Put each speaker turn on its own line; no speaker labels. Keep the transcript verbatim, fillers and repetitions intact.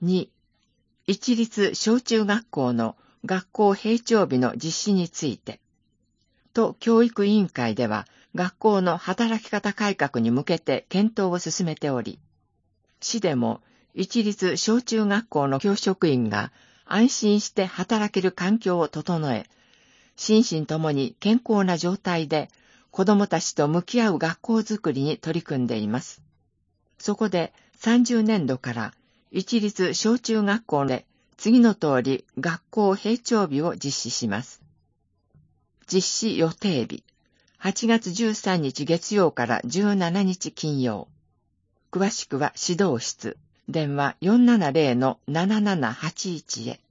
に、一律小中学校の学校閉庁日の実施について、都教育委員会では学校の働き方改革に向けて検討を進めており、市でも一律小中学校の教職員が安心して働ける環境を整え、心身ともに健康な状態で子どもたちと向き合う学校づくりに取り組んでいます。そこでさんじゅうねんどから一律小中学校で次の通り学校閉庁日を実施します。実施予定日、はちがつじゅうさんにち月曜からじゅうしちにち金曜。詳しくは指導室、電話 よんななゼロのななななはちいち へ。